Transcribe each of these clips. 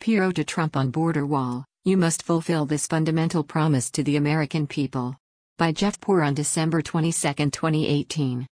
Pirro to Trump on border wall, you must fulfill this fundamental promise to the American people. By Jeff Poor on December 22, 2018.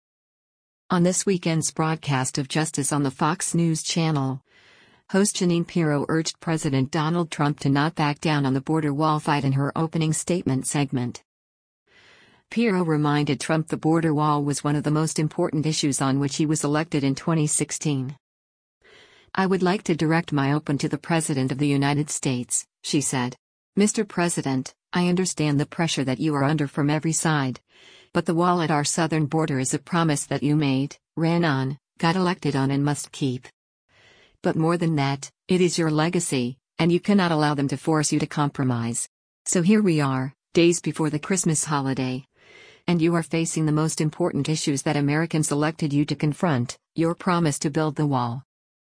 On this weekend's broadcast of Justice on the Fox News Channel, host Jeanine Pirro urged President Donald Trump to not back down on the border wall fight in her opening statement segment. Pirro reminded Trump the border wall was one of the most important issues on which he was elected in 2016. "I would like to direct my open to the President of the United States," she said. "Mr. President, I understand the pressure that you are under from every side. But the wall at our southern border is a promise that you made, ran on, got elected on and must keep. But more than that, it is your legacy, and you cannot allow them to force you to compromise. So here we are, days before the Christmas holiday. And you are facing the most important issues that Americans elected you to confront, your promise to build the wall.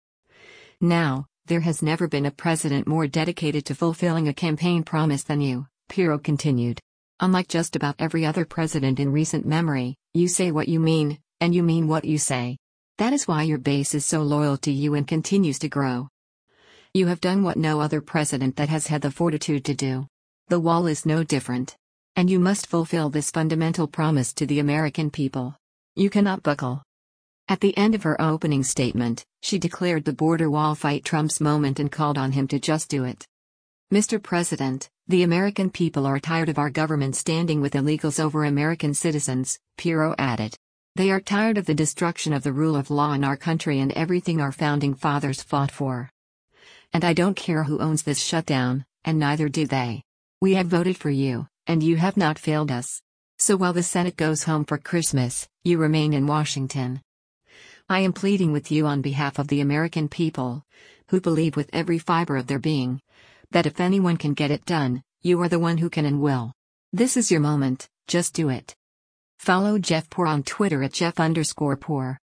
Now, there has never been a president more dedicated to fulfilling a campaign promise than you," Pirro continued. "Unlike just about every other president in recent memory, you say what you mean, and you mean what you say. That is why your base is so loyal to you and continues to grow. You have done what no other president that has had the fortitude to do. The wall is no different. And you must fulfill this fundamental promise to the American people. You cannot buckle." At the end of her opening statement, she declared the border wall fight Trump's moment and called on him to just do it. "Mr. President, the American people are tired of our government standing with illegals over American citizens," Pirro added. "They are tired of the destruction of the rule of law in our country and everything our founding fathers fought for. And I don't care who owns this shutdown, and neither do they. We have voted for you, and you have not failed us. So while the Senate goes home for Christmas, you remain in Washington. I am pleading with you on behalf of the American people, who believe with every fiber of their being, that if anyone can get it done, you are the one who can and will. This is your moment, just do it." Follow Jeff Poor on Twitter at Jeff_Poor.